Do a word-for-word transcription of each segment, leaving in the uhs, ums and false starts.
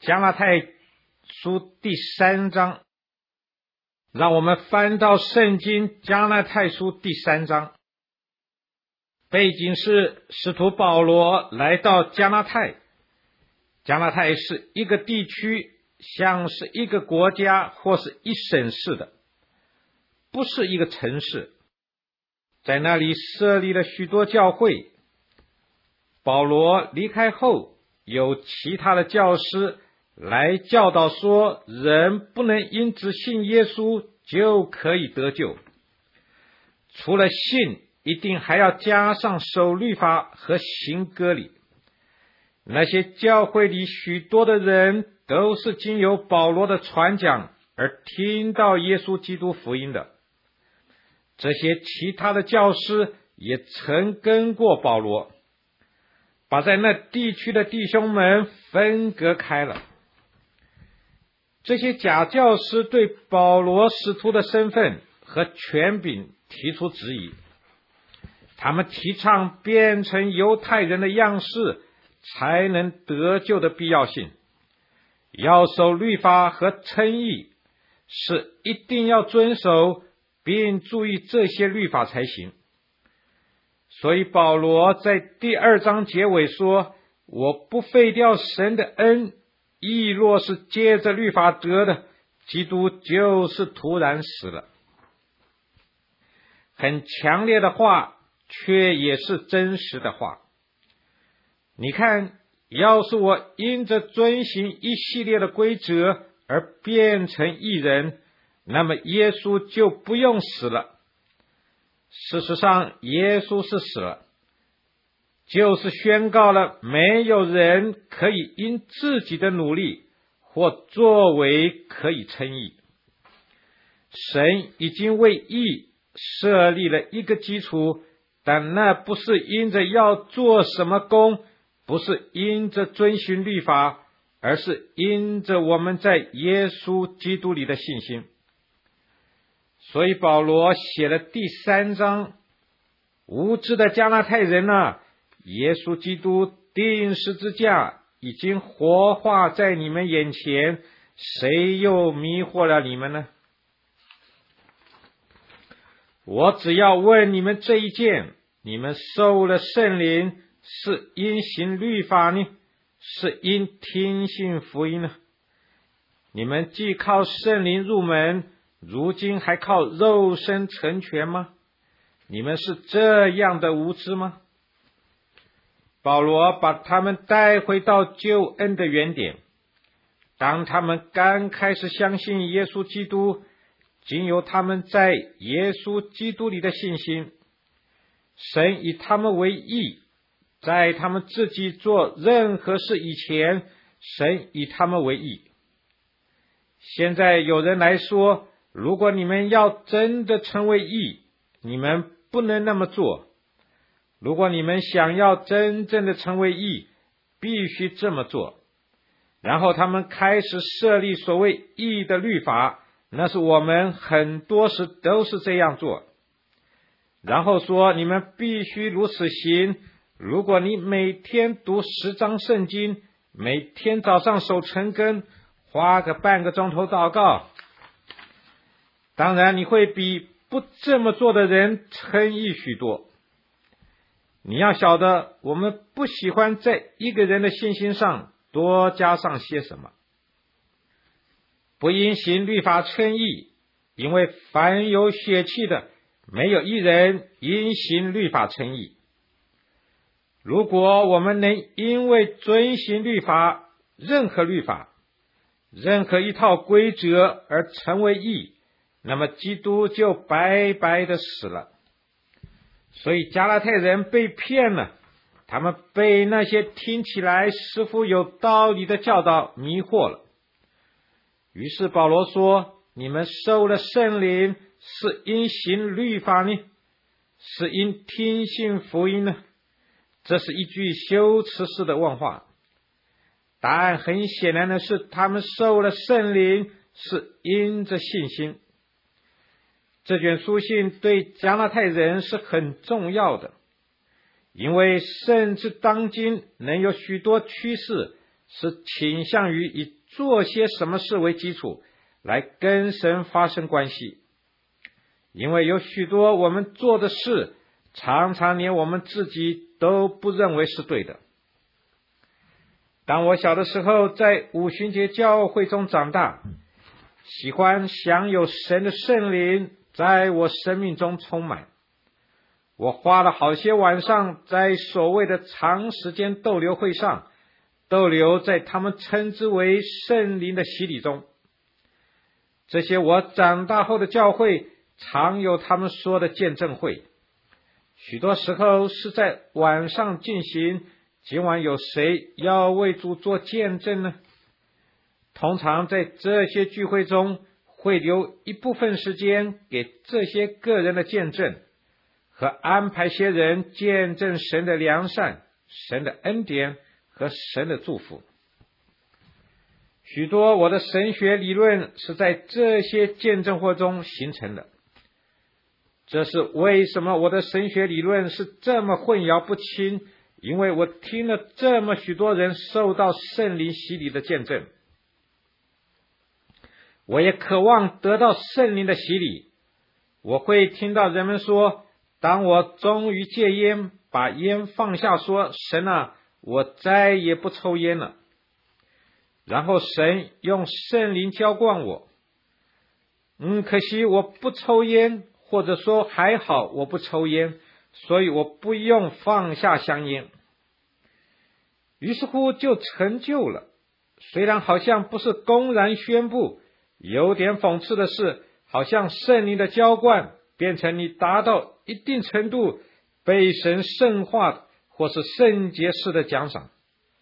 加拉太书第三章，让我们翻到圣经加拉太书第三章。背景是使徒保罗来到加拉太，加拉太是一个地区，像是一个国家或是一省市的，不是一个城市。在那里设立了许多教会。保罗离开后，有其他的教师来教导说，人不能因只信耶稣就可以得救，除了信，一定还要加上守律法和行割礼。那些教会里许多的人都是经由保罗的传讲而听到耶稣基督福音的。这些其他的教师也曾跟过保罗，把在那地区的弟兄们分隔开了。这些假教师对保罗使徒的身份和权柄提出质疑，他们提倡变成犹太人的样式才能得救的必要性，要守律法和称义，是一定要遵守并注意这些律法才行。所以保罗在第二章结尾说，我不废掉神的恩，义若是借着律法得的，基督就是突然死了。很强烈的话，却也是真实的话。你看，要是我因着遵行一系列的规则而变成义人，那么耶稣就不用死了。事实上，耶稣是死了，就是宣告了没有人可以因自己的努力或作为可以称义。神已经为义设立了一个基础，但那不是因着要做什么工，不是因着遵循律法，而是因着我们在耶稣基督里的信心。所以保罗写了第三章，无知的加拉太人啊，耶稣基督钉十字架已经活化在你们眼前，谁又迷惑了你们呢？我只要问你们这一件，你们受了圣灵，是因行律法呢，是因听信福音呢？你们既靠圣灵入门，如今还靠肉身成全吗？你们是这样的无知吗？保罗把他们带回到救恩的原点。当他们刚开始相信耶稣基督，经由他们在耶稣基督里的信心，神以他们为义，在他们自己做任何事以前，神以他们为义。现在有人来说，如果你们要真的成为义，你们不能那么做。如果你们想要真正的成为义，必须这么做。然后他们开始设立所谓义的律法，那是我们很多时都是这样做。然后说你们必须如此行，如果你每天读十章圣经，每天早上守晨更，花个半个钟头祷告，当然你会比不这么做的人称义许多。你要晓得，我们不喜欢在一个人的信心上多加上些什么。不因行律法称义，因为凡有血气的，没有一人因行律法称义。如果我们能因为遵行律法，任何律法，任何一套规则而成为义，那么基督就白白的死了。所以加拉太人被骗了，他们被那些听起来似乎有道理的教导迷惑了。于是保罗说，你们受了圣灵，是因行律法呢，是因听信福音呢？这是一句修辞式的问话。答案很显然的是，他们受了圣灵是因着信心。这卷书信对加拉太人是很重要的，因为甚至当今能有许多趋势是倾向于以做些什么事为基础来跟神发生关系，因为有许多我们做的事，常常连我们自己都不认为是对的。当我小的时候在五旬节教会中长大，喜欢享有神的圣灵在我生命中充满，我花了好些晚上在所谓的长时间逗留会上逗留在他们称之为圣灵的洗礼中。这些我长大后的教会常有他们说的见证会，许多时候是在晚上进行。今晚有谁要为主做见证呢？通常在这些聚会中会留一部分时间给这些个人的见证，和安排些人见证神的良善、神的恩典和神的祝福。许多我的神学理论是在这些见证会中形成的。这是为什么我的神学理论是这么混淆不清，因为我听了这么许多人受到圣灵洗礼的见证，我也渴望得到圣灵的洗礼。我会听到人们说，当我终于戒烟，把烟放下，说神啊，我再也不抽烟了，然后神用圣灵浇灌我。嗯，可惜我不抽烟，或者说还好我不抽烟，所以我不用放下香烟。于是乎就成就了。虽然好像不是公然宣布，有点讽刺的是，好像圣灵的浇灌变成你达到一定程度被神圣化或是圣洁式的奖赏。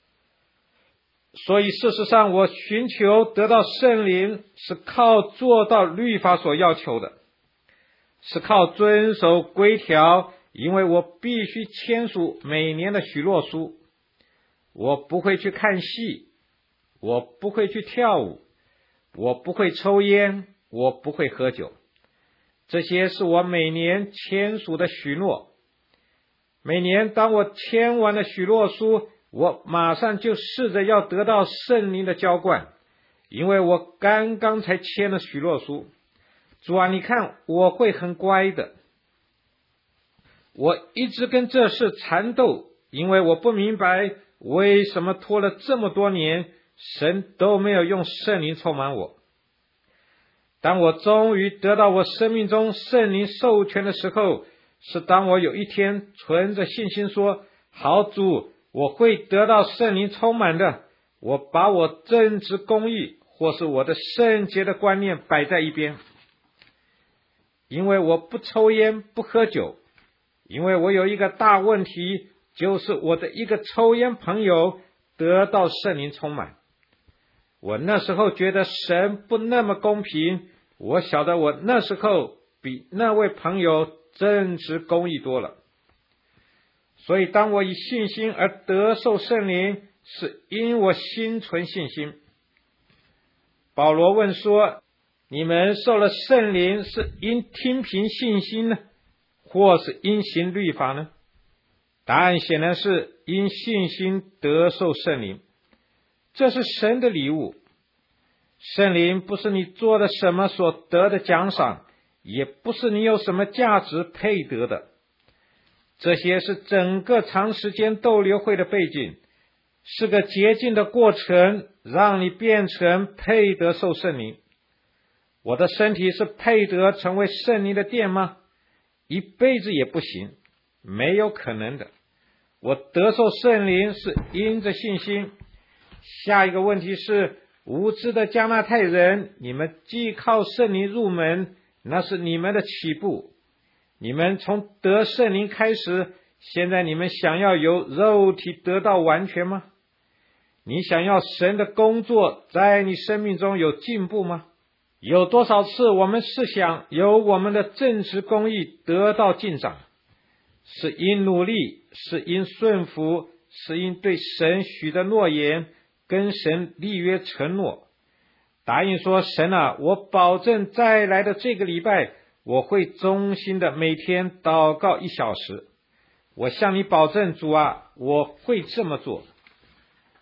所以事实上我寻求得到圣灵是靠做到律法所要求的，是靠遵守规条，因为我必须签署每年的许诺书。我不会去看戏，我不会去跳舞，我不会抽烟，我不会喝酒。这些是我每年签署的许诺。每年当我签完了许诺书，我马上就试着要得到圣灵的浇灌，因为我刚刚才签了许诺书。主啊，你看我会很乖的。我一直跟这事缠斗，因为我不明白为什么拖了这么多年，神都没有用圣灵充满我。当我终于得到我生命中圣灵授权的时候，是当我有一天存着信心说，好主，我会得到圣灵充满的。我把我正直公义或是我的圣洁的观念摆在一边，因为我不抽烟不喝酒，因为我有一个大问题，就是我的一个抽烟朋友得到圣灵充满。我那时候觉得神不那么公平，我晓得我那时候比那位朋友正直公义多了。所以当我以信心而得受圣灵，是因我心存信心。保罗问说，你们受了圣灵是因听凭信心呢，或是因行律法呢？答案显然是因信心得受圣灵，这是神的礼物。圣灵不是你做了什么所得的奖赏，也不是你有什么价值配得的。这些是整个长时间逗留会的背景，是个洁净的过程，让你变成配得受圣灵。我的身体是配得成为圣灵的殿吗？一辈子也不行，没有可能的。我得受圣灵是因着信心。下一个问题是，无知的加纳太人，你们既靠圣灵入门，那是你们的起步。你们从得圣灵开始，现在你们想要由肉体得到完全吗？你想要神的工作在你生命中有进步吗？有多少次我们是想由我们的正直公义得到进展？是因努力，是因顺服，是因对神许的诺言，跟神立约承诺，答应说，神啊，我保证再来的这个礼拜，我会忠心的每天祷告一小时。我向你保证，主啊，我会这么做。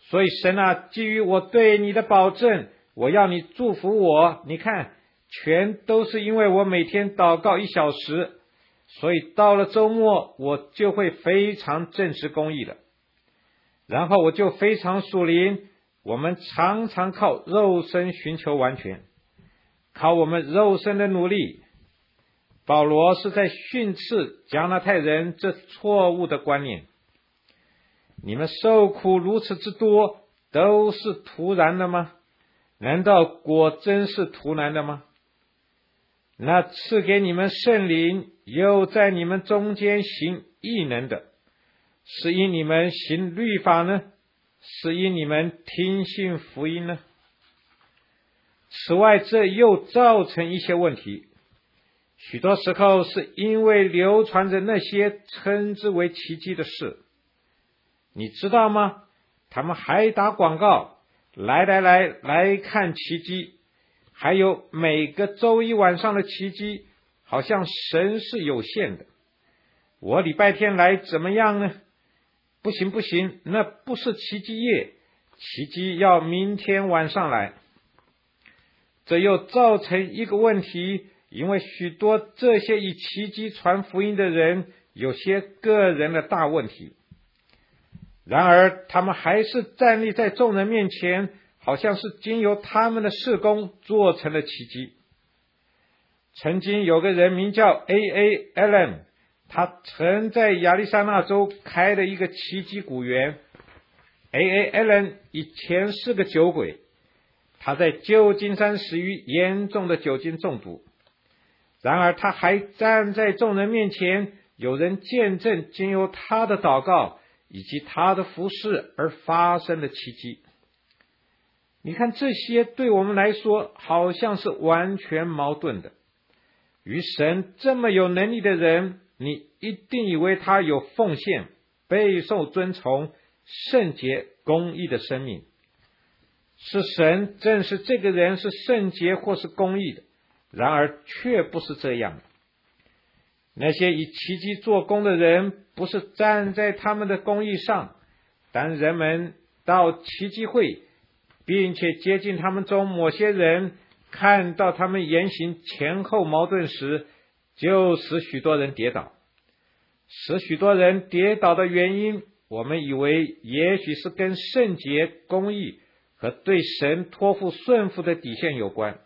所以神啊，基于我对你的保证，我要你祝福我。你看，全都是因为我每天祷告一小时，所以到了周末我就会非常正直公义了。然后我就非常属灵，我们常常靠肉身寻求完全，靠我们肉身的努力。保罗是在训斥加拉太人这错误的观念。你们受苦如此之多，都是突然的吗？难道果真是突然的吗？那赐给你们圣灵，又在你们中间行异能的，是因你们行律法呢？是因你们听信福音呢？此外，这又造成一些问题。许多时候是因为流传着那些称之为奇迹的事，你知道吗？他们还打广告，来来来来看奇迹，还有每个周一晚上的奇迹，好像神是有限的。我礼拜天来怎么样呢？不行不行，那不是奇迹夜，奇迹要明天晚上来。这又造成一个问题，因为许多这些以奇迹传福音的人，有些个人的大问题。然而他们还是站立在众人面前，好像是经由他们的事工做成了奇迹。曾经有个人名叫 A A Allen， 他曾在亚利桑那州开了一个奇迹古园。 A A Allen 以前是个酒鬼，他在旧金山死于严重的酒精中毒。然而他还站在众人面前，有人见证经由他的祷告以及他的服事而发生的奇迹。你看，这些对我们来说好像是完全矛盾的。与神这么有能力的人，你一定以为他有奉献、备受尊崇、圣洁、公义的生命。是神正是这个人是圣洁或是公义的，然而却不是这样的。那些以奇迹做工的人，不是站在他们的公义上，当人们到奇迹会，并且接近他们中某些人，看到他们言行前后矛盾时，就使许多人跌倒。使许多人跌倒的原因，我们以为也许是跟圣洁、公义和对神托付顺服的底线有关。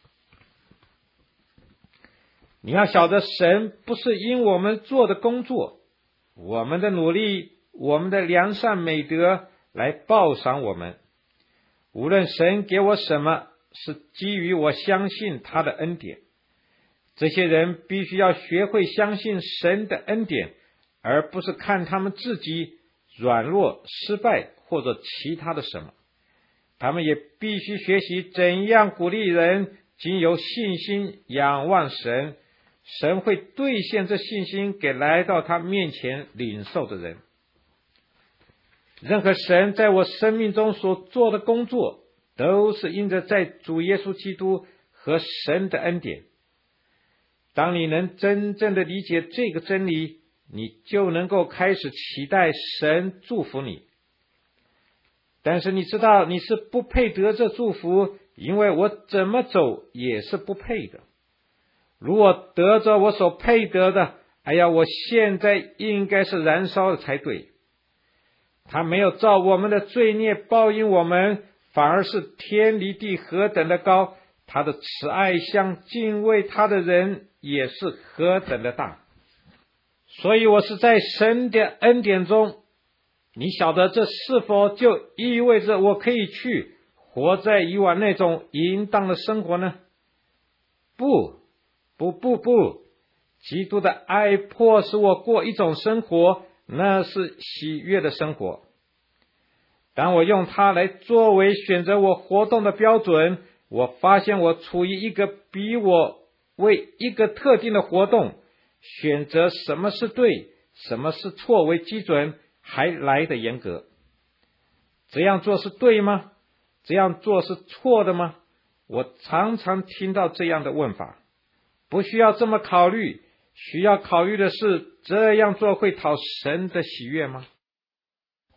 你要晓得，神不是因我们做的工作、我们的努力、我们的良善美德来报赏我们。无论神给我什么，是基于我相信他的恩典。这些人必须要学会相信神的恩典，而不是看他们自己软弱、失败或者其他的什么。他们也必须学习怎样鼓励人经由信心仰望神，神会兑现这信心给来到他面前领受的人。任何神在我生命中所做的工作，都是因着在主耶稣基督和神的恩典。当你能真正的理解这个真理，你就能够开始期待神祝福你。但是你知道你是不配得这祝福，因为我怎么走也是不配的。如果得着我所配得的，哎呀，我现在应该是燃烧的才对。他没有照我们的罪孽报应我们，反而是天离地何等的高，他的慈爱向敬畏他的人也是何等的大。所以我是在神的恩典中，你晓得这是否就意味着我可以去活在以往那种淫荡的生活呢？不不不不，基督的爱迫使我过一种生活，那是喜悦的生活。当我用它来作为选择我活动的标准，我发现我处于一个比我为一个特定的活动选择什么是对，什么是错为基准还来得严格。这样做是对吗？这样做是错的吗？我常常听到这样的问法。不需要这么考虑，需要考虑的是，这样做会讨神的喜悦吗？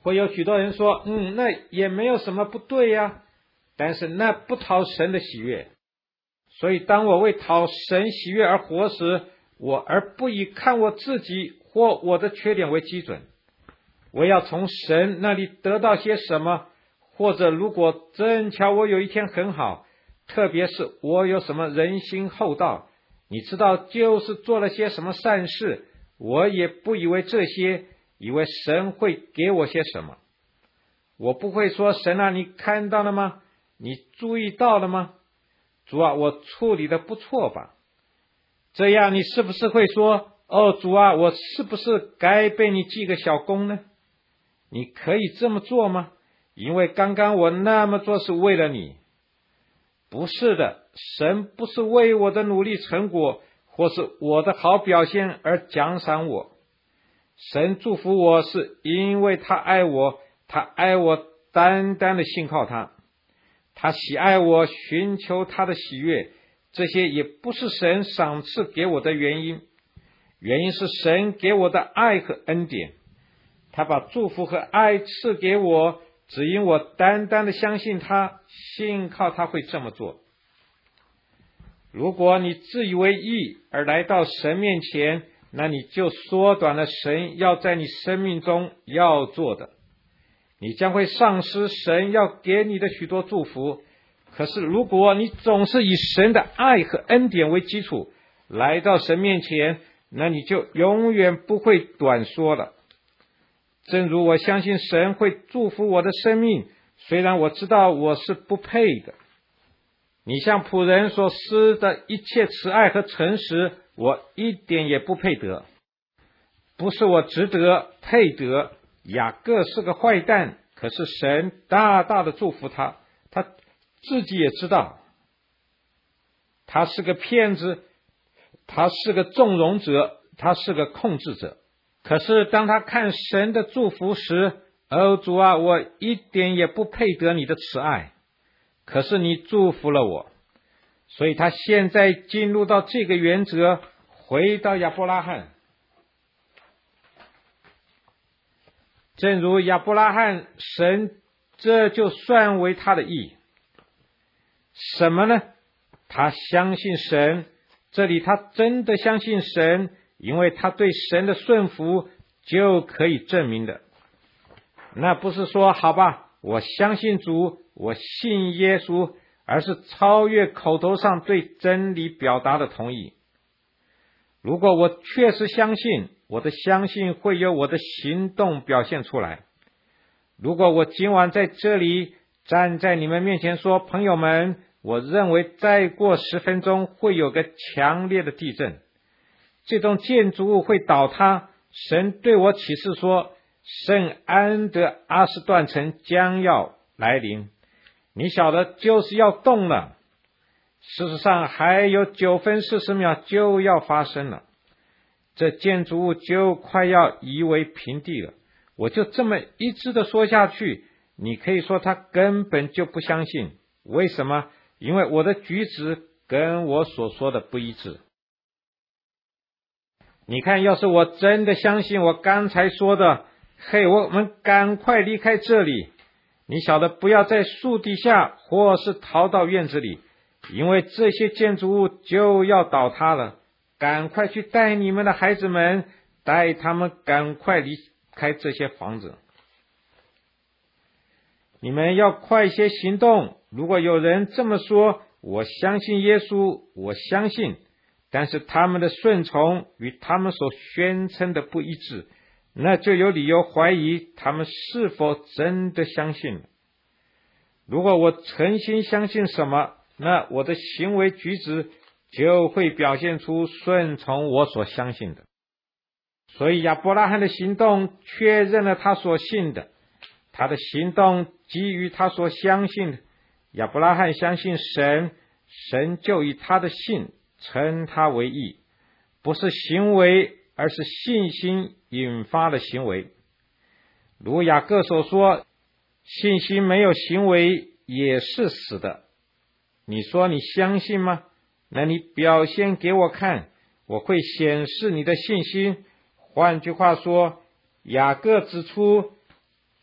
会有许多人说，嗯，那也没有什么不对呀，但是那不讨神的喜悦。所以当我为讨神喜悦而活时，我而不以看我自己或我的缺点为基准，我要从神那里得到些什么，或者如果正巧我有一天很好，特别是我有什么人心厚道，你知道就是做了些什么善事，我也不以为这些，以为神会给我些什么。我不会说，神啊，你看到了吗？你注意到了吗？主啊，我处理的不错吧？这样你是不是会说，哦，主啊，我是不是该被你记个小功呢？你可以这么做吗？因为刚刚我那么做是为了你。不是的，神不是为我的努力成果或是我的好表现而奖赏我。神祝福我是因为他爱我，他爱我单单的信靠他，他喜爱我，寻求他的喜悦，这些也不是神赏赐给我的原因，原因是神给我的爱和恩典，他把祝福和爱赐给我，只因我单单的相信他，信靠他会这么做。如果你自以为义而来到神面前，那你就缩短了神要在你生命中要做的，你将会丧失神要给你的许多祝福。可是如果你总是以神的爱和恩典为基础来到神面前，那你就永远不会短缩了。正如我相信神会祝福我的生命，虽然我知道我是不配的。你向仆人所施的一切慈爱和诚实，我一点也不配得。不是我值得配得，雅各是个坏蛋，可是神大大的祝福他，他自己也知道他是个骗子，他是个纵容者，他是个控制者。可是当他看神的祝福时，哦，主啊，我一点也不配得你的慈爱，可是你祝福了我。所以他现在进入到这个原则，回到亚伯拉罕。正如亚伯拉罕，神这就算为他的义。什么呢？他相信神，这里他真的相信神，因为他对神的顺服就可以证明的。那不是说好吧，我相信主，我信耶稣，而是超越口头上对真理表达的同意。如果我确实相信，我的相信会由我的行动表现出来。如果我今晚在这里站在你们面前说，朋友们，我认为再过十分钟会有个强烈的地震，这栋建筑物会倒塌，神对我启示说，圣安德阿斯断城将要来临，你晓得就是要动了。事实上还有九分四十秒就要发生了，这建筑物就快要夷为平地了。我就这么一直的说下去，你可以说他根本就不相信。为什么？因为我的举止跟我所说的不一致。你看，要是我真的相信我刚才说的，嘿，我们赶快离开这里，你晓得，不要在树底下或是逃到院子里，因为这些建筑物就要倒塌了。赶快去带你们的孩子们，带他们赶快离开这些房子。你们要快些行动。如果有人这么说，我相信耶稣，我相信，但是他们的顺从与他们所宣称的不一致，那就有理由怀疑他们是否真的相信了。如果我诚心相信什么，那我的行为举止就会表现出顺从我所相信的。所以亚伯拉罕的行动确认了他所信的，他的行动基于他所相信的。亚伯拉罕相信神，神就以他的信称他为义，不是行为，而是信心引发的行为。如雅各所说，信心没有行为也是死的。你说你相信吗？那你表现给我看，我会显示你的信心。换句话说，雅各指出，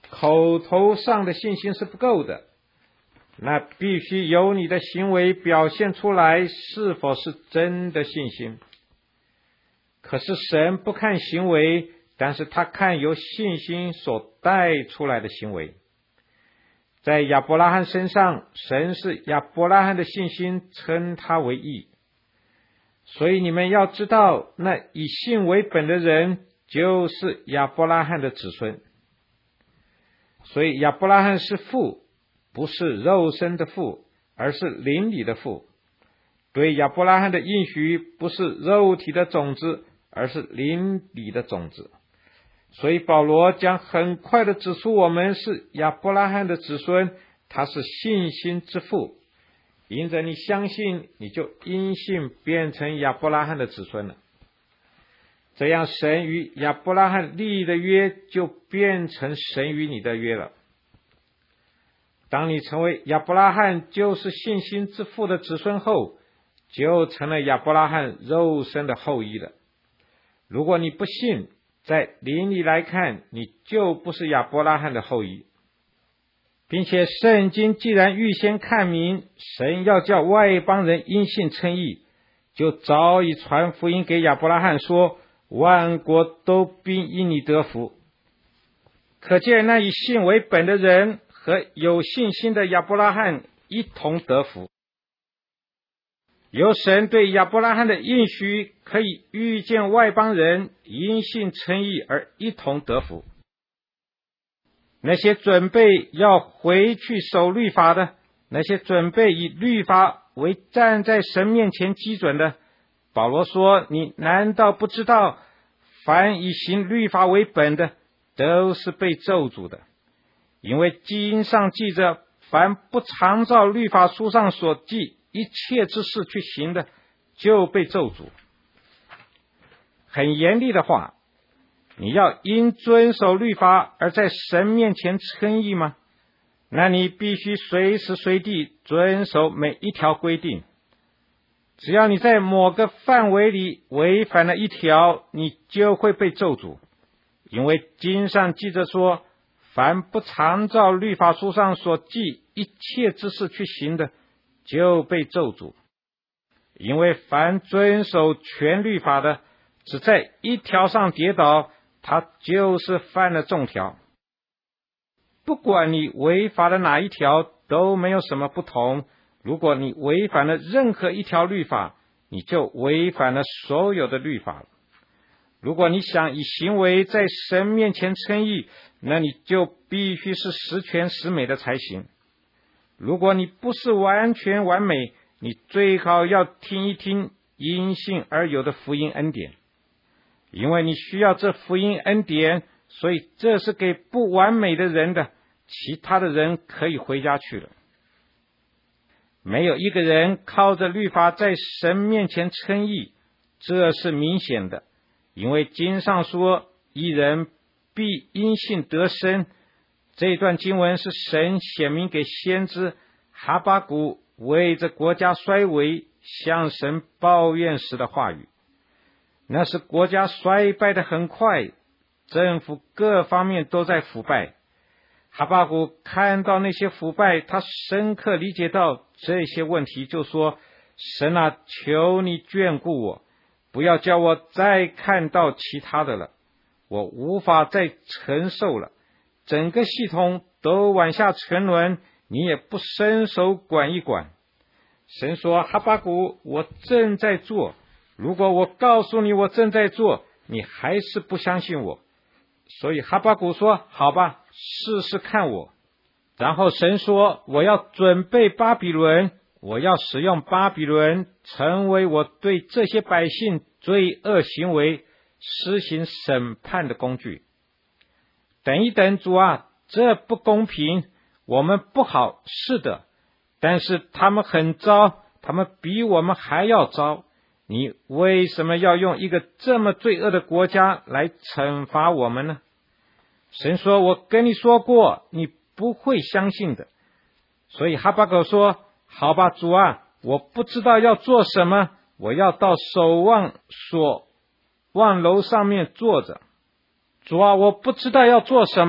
口头上的信心是不够的，那必须由你的行为表现出来是否是真的信心。可是神不看行为，但是他看由信心所带出来的行为。在亚伯拉罕身上，神是亚伯拉罕的信心称他为义。所以你们要知道，那以信为本的人就是亚伯拉罕的子孙。所以亚伯拉罕是父，不是肉身的父，而是灵里的父。对亚伯拉罕的应许不是肉体的种子，而是灵里的种子。所以保罗将很快的指出我们是亚伯拉罕的子孙，他是信心之父。因着你相信，你就因信变成亚伯拉罕的子孙了。这样神与亚伯拉罕立的约就变成神与你的约了。当你成为亚伯拉罕就是信心之父的子孙后，就成了亚伯拉罕肉身的后裔了。如果你不信，在灵里来看，你就不是亚伯拉罕的后裔。并且圣经既然预先看明神要叫外邦人因信称义，就早已传福音给亚伯拉罕说，万国都必因你得福。可见那以信为本的人和有信心的亚伯拉罕一同得福。由神对亚伯拉罕的应许，可以预见外邦人因信称义而一同得福。那些准备要回去守律法的，那些准备以律法为站在神面前基准的，保罗说，你难道不知道，凡以行律法为本的，都是被咒诅的。因为经上记着，凡不常照律法书上所记一切之事去行的，就被咒诅。很严厉的话，你要因遵守律法而在神面前称义吗？那你必须随时随地遵守每一条规定。只要你在某个范围里违反了一条，你就会被咒诅。因为经上记着说，凡不常照律法书上所记一切之事去行的，就被咒诅。因为凡遵守全律法的，只在一条上跌倒，他就是犯了众条。不管你违反了哪一条，都没有什么不同。如果你违反了任何一条律法，你就违反了所有的律法了。如果你想以行为在神面前称义，那你就必须是十全十美的才行。如果你不是完全完美，你最好要听一听因信而有的福音恩典。因为你需要这福音恩典，所以这是给不完美的人的，其他的人可以回家去了。没有一个人靠着律法在神面前称义，这是明显的。因为经上说，义人必因信得生。这段经文是神显明给先知哈巴谷为着国家衰微向神抱怨时的话语。那是国家衰败的很快，政府各方面都在腐败。哈巴谷看到那些腐败，他深刻理解到这些问题，就说，神啊，求你眷顾我，不要叫我再看到其他的了，我无法再承受了，整个系统都往下沉沦，你也不伸手管一管。神说，哈巴谷，我正在做，如果我告诉你我正在做，你还是不相信我。所以哈巴谷说，好吧，试试看我。然后神说，我要准备巴比伦，我要使用巴比伦成为我对这些百姓罪恶行为施行审判的工具。等一等，主啊，这不公平，我们不好，是的，但是他们很糟，他们比我们还要糟。你为什么要用一个这么罪恶的国家来惩罚我们呢？神说，我跟你说过，你不会相信的。所以哈巴谷说，好吧，主啊，我不知道要做什么，我要到守望所望楼上面坐着。主啊，我不知道要做什么，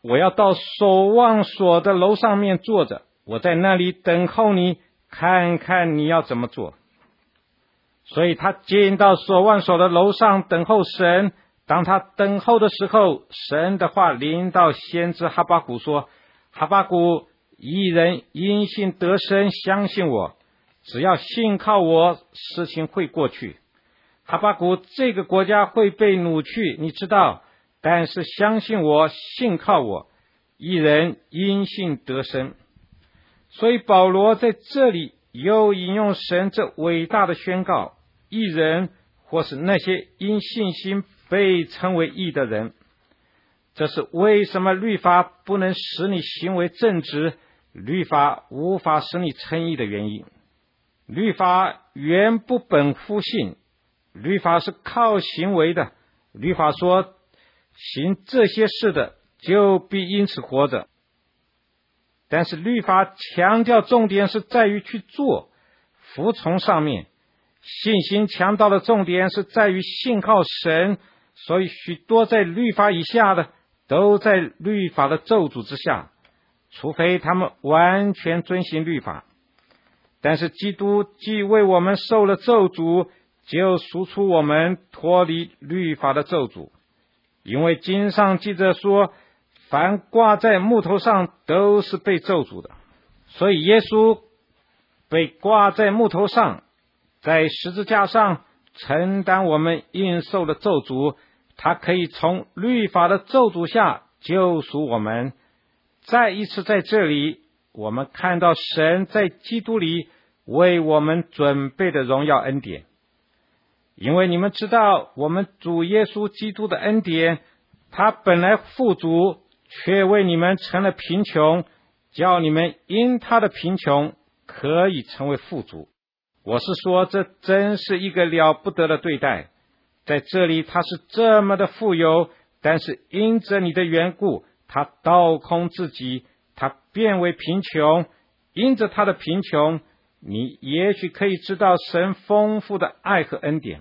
我要到守望所的楼上面坐着，我在那里等候你，看看你要怎么做。所以他进到守望所的楼上等候神。当他等候的时候，神的话临到先知哈巴谷说，哈巴谷，义人因信得生，相信我，只要信靠我，事情会过去。哈巴谷，这个国家会被掳去，你知道，但是相信我，信靠我，义人因信得生。所以保罗在这里又引用神这伟大的宣告，义人或是那些因信心被称为义的人。这是为什么律法不能使你行为正直，律法无法使你称义的原因。律法原不本乎信，律法是靠行为的。律法说，行这些事的就必因此活着。但是律法强调重点是在于去做，服从上面。信心强调的重点是在于信靠神，所以许多在律法以下的都在律法的咒诅之下，除非他们完全遵行律法。但是基督既为我们受了咒诅，就赎出我们脱离律法的咒诅。因为经上记着说，凡挂在木头上都是被咒诅的。所以耶稣被挂在木头上，在十字架上承担我们应受的咒诅，他可以从律法的咒诅下救赎我们。再一次在这里，我们看到神在基督里为我们准备的荣耀恩典。因为你们知道，我们主耶稣基督的恩典，他本来富足，却为你们成了贫穷，叫你们因他的贫穷可以成为富足。我是说，这真是一个了不得的对待。在这里他是这么的富有，但是因着你的缘故，他倒空自己，他变为贫穷。因着他的贫穷，你也许可以知道神丰富的爱和恩典。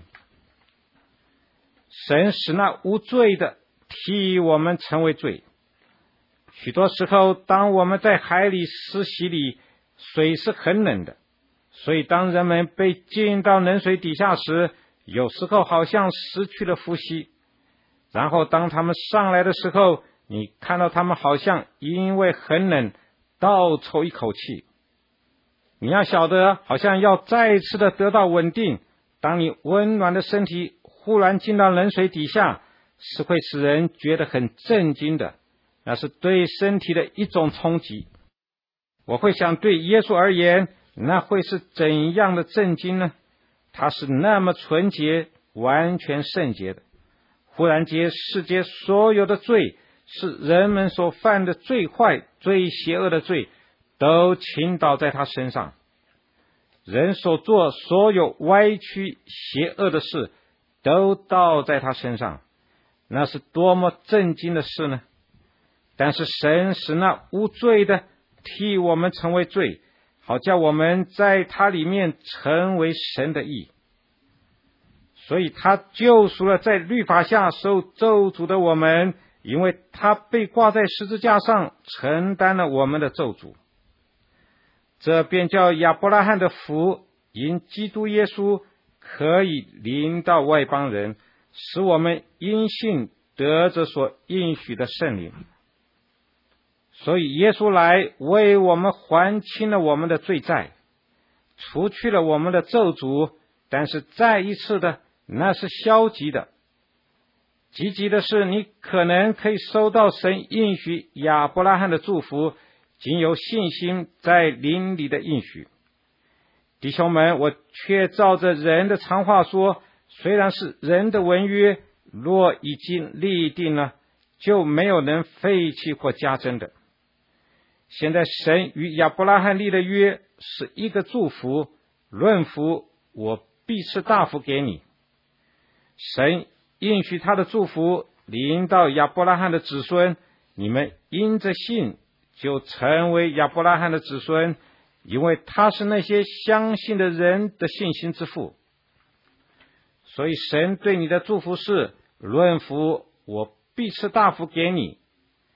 神使那无罪的替我们成为罪。许多时候，当我们在海里施洗里，水是很冷的，所以当人们被浸到冷水底下时，有时候好像失去了呼吸。然后当他们上来的时候，你看到他们好像因为很冷倒抽一口气。你要晓得，好像要再次的得到稳定。当你温暖的身体忽然进到冷水底下，是会使人觉得很震惊的，那是对身体的一种冲击。我会想，对耶稣而言，那会是怎样的震惊呢？他是那么纯洁，完全圣洁的。忽然间，世界所有的罪，是人们所犯的最坏、最邪恶的罪，都倾倒在他身上。人所做所有歪曲邪恶的事，都倒在他身上。那是多么震惊的事呢？但是神使那无罪的替我们成为罪，好叫我们在他里面成为神的义。所以他救赎了在律法下受咒诅的我们，因为他被挂在十字架上，承担了我们的咒诅。这便叫亚伯拉罕的福因基督耶稣可以临到外邦人，使我们因信得着所应许的圣灵。所以耶稣来为我们还清了我们的罪债，除去了我们的咒诅。但是再一次的，那是消极的。积极的是，你可能可以收到神应许亚伯拉罕的祝福，仅有信心在灵里的应许。弟兄们，我却照着人的常话说，虽然是人的文约，若已经立定了，就没有能废弃或加增的。现在神与亚伯拉罕立的约是一个祝福，论福，我必是大福给你。神应许他的祝福临到亚伯拉罕的子孙，你们因着信就成为亚伯拉罕的子孙，因为他是那些相信的人的信心之父。所以神对你的祝福是，论福，我必是大福给你。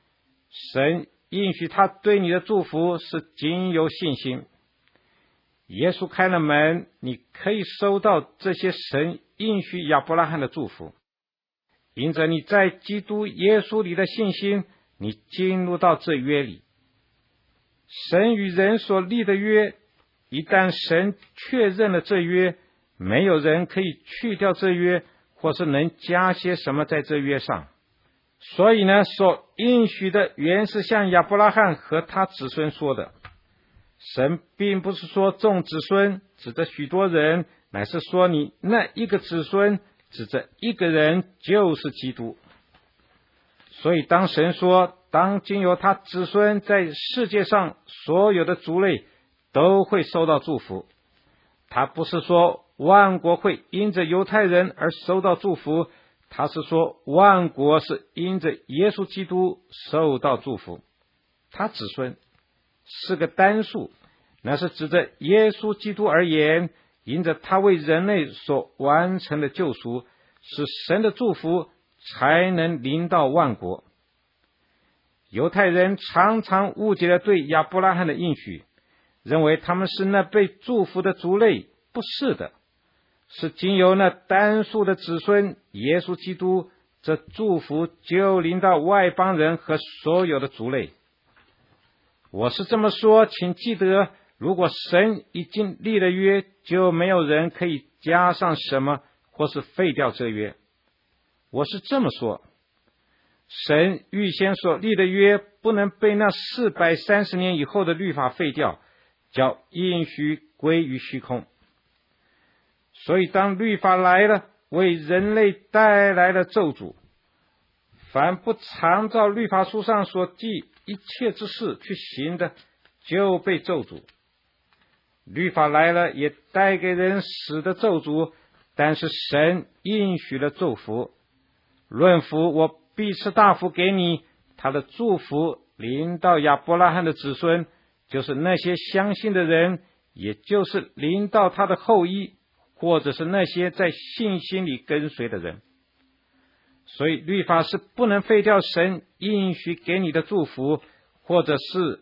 神应许他对你的祝福是仅有信心。耶稣开了门，你可以收到这些神应许亚伯拉罕的祝福。因着你在基督耶稣里的信心，你进入到这约里。神与人所立的约，一旦神确认了这约，没有人可以去掉这约，或是能加些什么在这约上。所以呢，所应许的原是向亚伯拉罕和他子孙说的。神并不是说众子孙，指着许多人，乃是说你那一个子孙，指着一个人，就是基督。所以当神说，当经由他子孙在世界上所有的族类都会受到祝福，他不是说万国会因着犹太人而受到祝福，他是说万国是因着耶稣基督受到祝福。他子孙是个单数，那是指着耶稣基督而言，因着他为人类所完成的救赎，使神的祝福才能临到万国。犹太人常常误解了对亚伯拉罕的应许，认为他们是那被祝福的族类，不是的，是经由那单数的子孙耶稣基督，这祝福就临到外邦人和所有的族类。我是这么说，请记得，如果神已经立了约，就没有人可以加上什么或是废掉这约。我是这么说，神预先所立的约不能被那四百三十年以后的律法废掉，叫应许归于虚空。所以当律法来了，为人类带来了咒诅，凡不常照律法书上所记一切之事去行的，就被咒诅。律法来了，也带给人死的咒诅，但是神应许了祝福。论福，我必赐大福给你，他的祝福临到亚伯拉罕的子孙，就是那些相信的人，也就是临到他的后裔，或者是那些在信心里跟随的人。所以律法是不能废掉神应许给你的祝福，或者是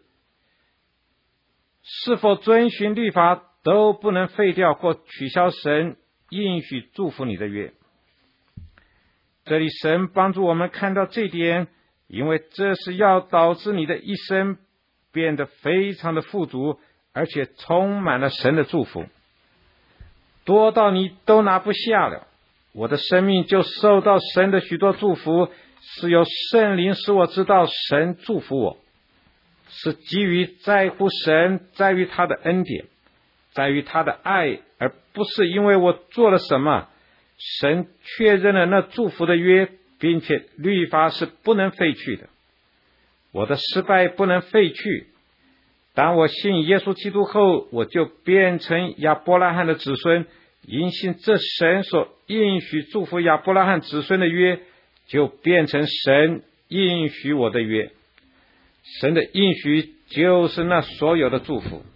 是否遵循律法都不能废掉或取消神应许祝福你的约。这里神帮助我们看到这点，因为这是要导致你的一生变得非常的富足，而且充满了神的祝福，多到你都拿不下了。我的生命就受到神的许多祝福，是由圣灵使我知道神祝福我，是基于在乎神，在于他的恩典，在于他的爱，而不是因为我做了什么。神确认了那祝福的约，并且律法是不能废去的。我的失败不能废去。当我信耶稣基督后，我就变成亚伯拉罕的子孙，因信这神所应许祝福亚伯拉罕子孙的约，就变成神应许我的约。神的应许就是那所有的祝福。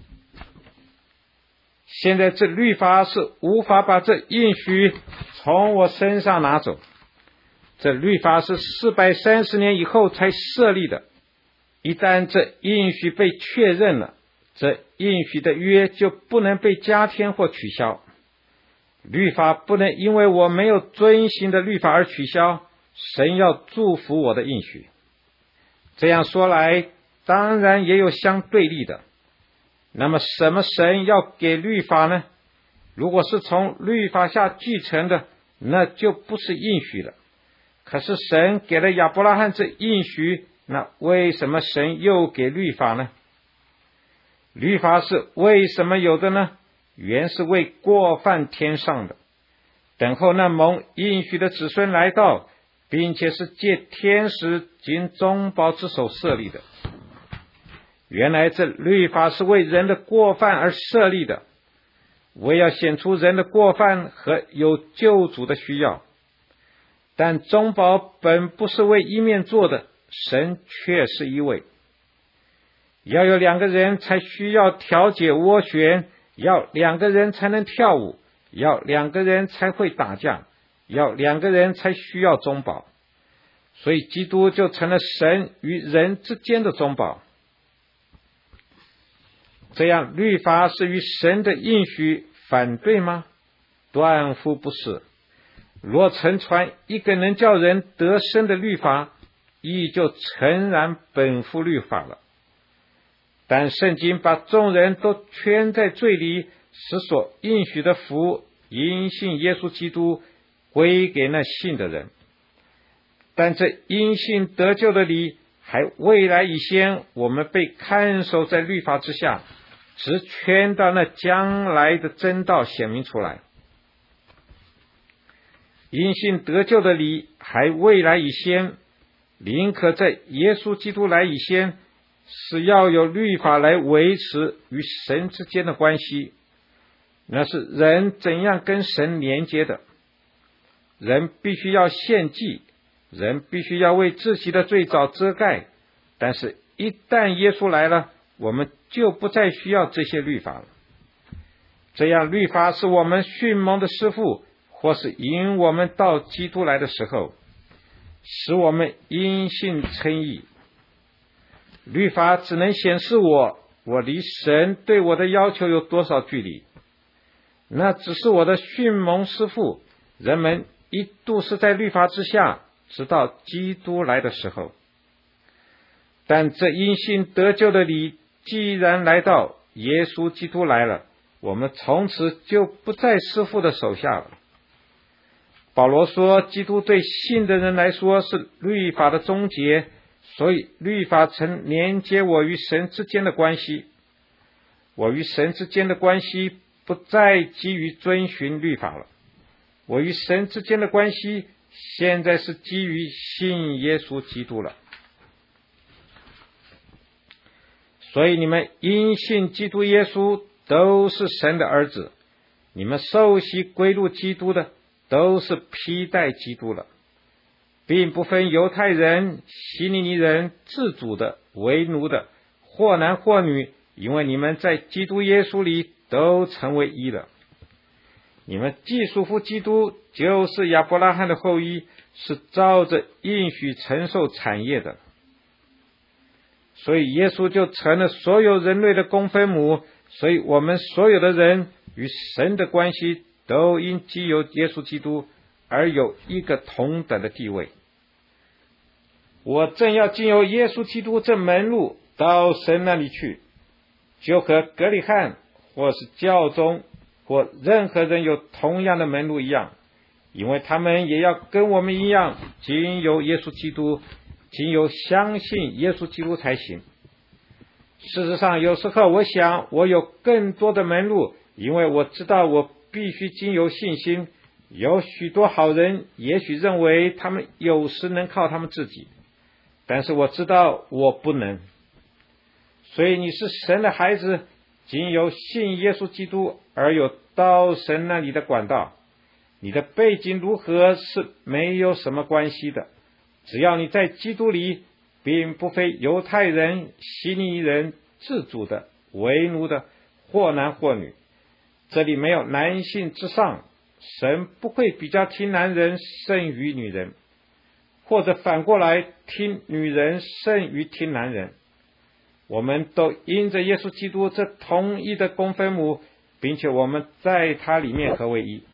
现在这律法是无法把这应许从我身上拿走。这律法是四百三十年以后才设立的，一旦这应许被确认了，这应许的约就不能被加添或取消。律法不能因为我没有遵行的律法而取消，神要祝福我的应许。这样说来，当然也有相对立的。那么什么神要给律法呢？如果是从律法下继承的，那就不是应许了。可是神给了亚伯拉罕这应许，那为什么神又给律法呢？律法是为什么有的呢？原是为过犯天上的，等候那蒙应许的子孙来到，并且是借天使经中保之手设立的。原来这律法是为人的过犯而设立的，为要显出人的过犯和有救主的需要。但中保本不是为一面做的，神却是一位。要有两个人才需要调解斡旋，要两个人才能跳舞，要两个人才会打架，要两个人才需要中保。 所以基督就成了神与人之间的中保。这样律法是与神的应许反对吗？断乎不是。若曾传一个能叫人得生的律法，亦就诚然本乎律法了。但圣经把众人都圈在罪里，使所应许的福因信耶稣基督归给那信的人。但这因信得救的理还未来以先，我们被看守在律法之下，直圈到那将来的真道显明出来。因信得救的理还未来以先，宁可在耶稣基督来以先，是要有律法来维持与神之间的关系。那是人怎样跟神连接的。人必须要献祭，人必须要为自己的罪找遮盖，但是一旦耶稣来了，我们就不再需要这些律法了。这样律法是我们训蒙的师傅，或是引我们到基督来的时候，使我们因信称义。律法只能显示我我离神对我的要求有多少距离，那只是我的训蒙师傅。人们一度是在律法之下，直到基督来的时候。但这因信得救的理既然来到，耶稣基督来了，我们从此就不在师傅的手下了。保罗说，基督对信的人来说是律法的终结，所以律法曾连接我与神之间的关系。我与神之间的关系不再基于遵循律法了，我与神之间的关系现在是基于信耶稣基督了。所以你们因信基督耶稣都是神的儿子，你们受洗归入基督的都是披戴基督了，并不分犹太人、希利尼人、自主的、为奴的，或男或女，因为你们在基督耶稣里都成为一了。你们既属乎基督，就是亚伯拉罕的后裔，是照着应许承受产业的。所以耶稣就成了所有人类的公分母，所以我们所有的人与神的关系都因基由耶稣基督而有一个同等的地位。我正要经由耶稣基督这门路到神那里去，就和革里汉或是教宗或任何人有同样的门路一样，因为他们也要跟我们一样经由耶稣基督，经由相信耶稣基督才行。事实上，有时候我想我有更多的门路，因为我知道我必须经由信心。有许多好人也许认为他们有时能靠他们自己，但是我知道我不能。所以你是神的孩子，仅由信耶稣基督而有到神那里的管道。你的背景如何是没有什么关系的，只要你在基督里，并不非犹太人、希利尼人、自主的、为奴的，或男或女。这里没有男性之上，神不会比较听男人胜于女人，或者反过来听女人胜于听男人。我们都因着耶稣基督这同一的公分母，并且我们在他里面合为一。